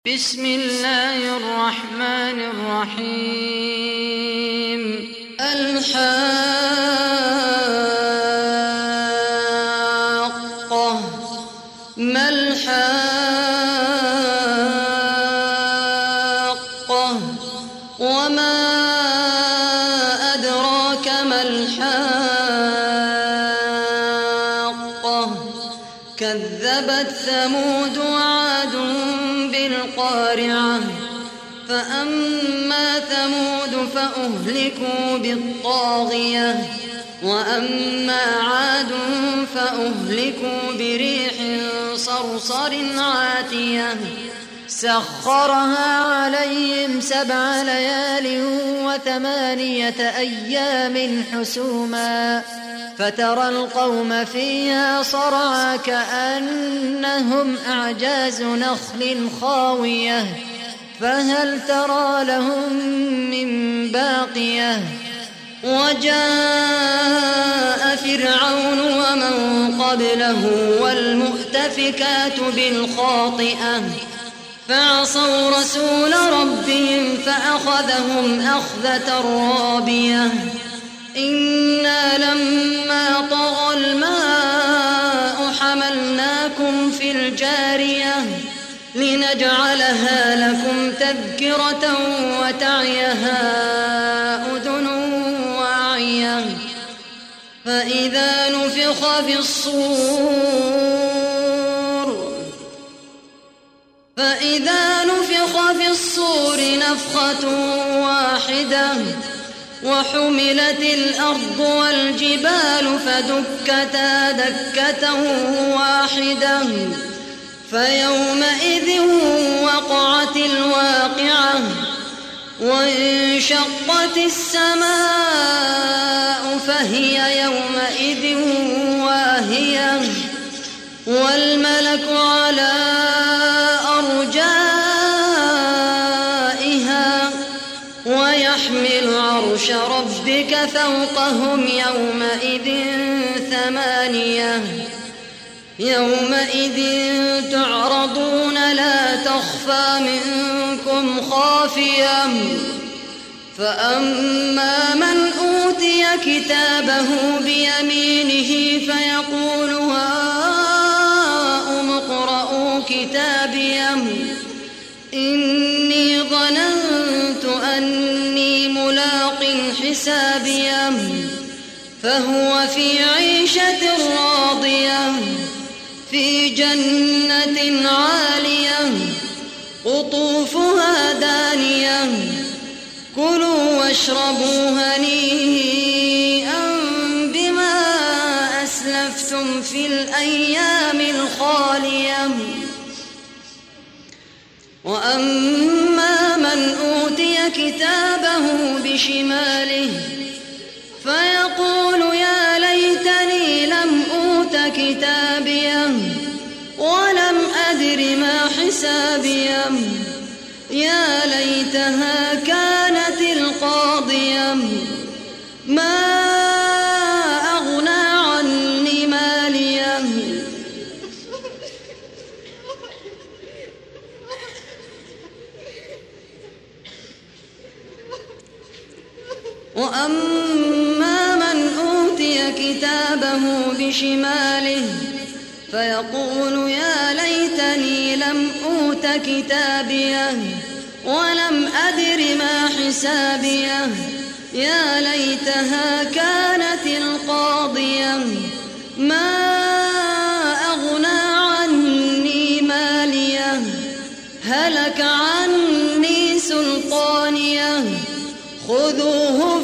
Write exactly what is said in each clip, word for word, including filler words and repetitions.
بسم الله الرحمن الرحيم. الحاقة ما الحاقة وما أدراك ما الحاقة كذبت ثمود وعاد بالقارعة فأما ثمود فأهلكوا بالطاغية وأما عاد فأهلكوا بريح صرصر عاتية سخرها عليهم سبع ليال وثمانية أيام حسوما فترى القوم فيها صرعى كأنهم أعجاز نخل خاوية فهل ترى لهم من باقية وجاء فرعون ومن قبله والمؤتفكات بالخاطئة فعصوا رسول ربهم فأخذهم أخذة رابية إنا لما طغى الماء حملناكم في الجارية لنجعلها لكم تذكرة وتعيها أذن واعية فإذا نفخ في الصور فإذا نفخ في الصور نفخة واحدة وحملت الأرض والجبال فدكتا دكة واحدة فيومئذ وقعت الواقعة وانشقت السماء فهي يومئذ واهية والملك على أرجائها ويحمل عرش ربك فوقهم يومئذ ثمانية يومئذ تعرضون لا تخفى منكم خافية فأما من أوتي كتابه بيمينه فيقول هاؤم اقرءوا كتابيه إني ظننت أني ملاق حسابيه فهو في عيشة راضية في جنة عالية قطوفها دانية كلوا واشربوا هنيئا بما أسلفتم في الأيام الخالية وأما من أوتي كتابه بشماله فيقول يا ليتني لم أوت كتابيه ولم أدر ما حسابيه يا ليتها كانت القاضية ما أغنى عني ماليه وأما من أوتي كتابه بشماله فيقول يا ليتني لم أوت كتابيه ولم أدر ما حسابيه يا ليتها كانت القاضية ما أغنى عني ماليه هلك عني سلطانيه خذوه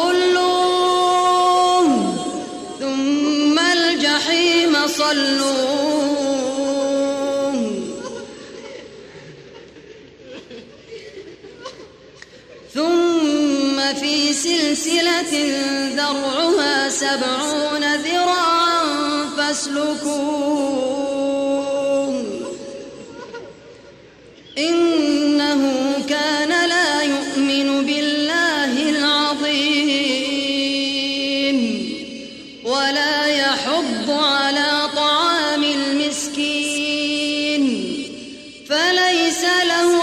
فغلوه ثم الجحيم صلوه ثم في سلسلة ذرعها سبعون ذراعا فاسلكوه إنه كان لا يؤمن بالله العظيم ولا يحض على طعام المسكين فليس له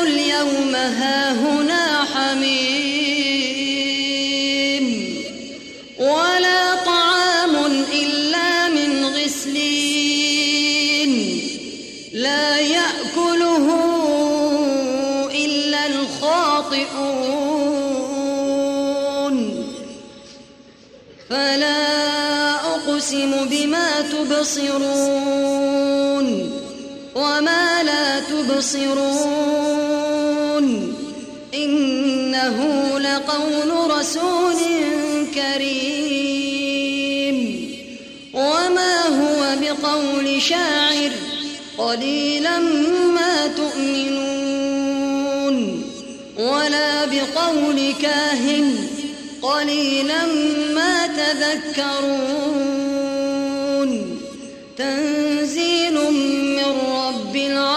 خاطئون فلا أقسم بما تبصرون وما لا تبصرون إنه لقول رسول كريم وما هو بقول شاعر قليلا ما تؤمنون ولا بقول كاهن قليلا ما تذكرون تنزيل من رب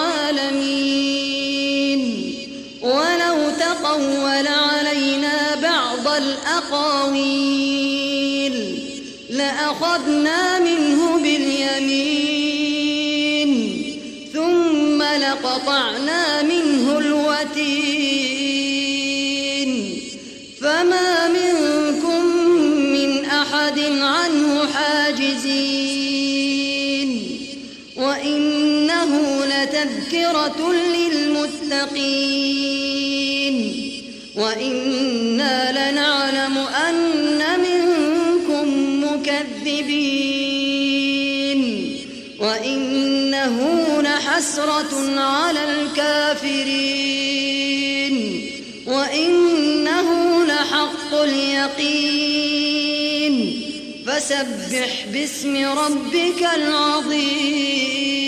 العالمين ولو تقول علينا بعض الأقاويل لأخذنا منه باليمين ثم لقطعنا منه الوتين فما منكم من أحد عنه حاجزين وإنه لتذكرة للمتقين وإنا لنعلم أن منكم مكذبين وإنه لحسرة على الكافرين وإنه لحق اليقين فسبح باسم ربك العظيم.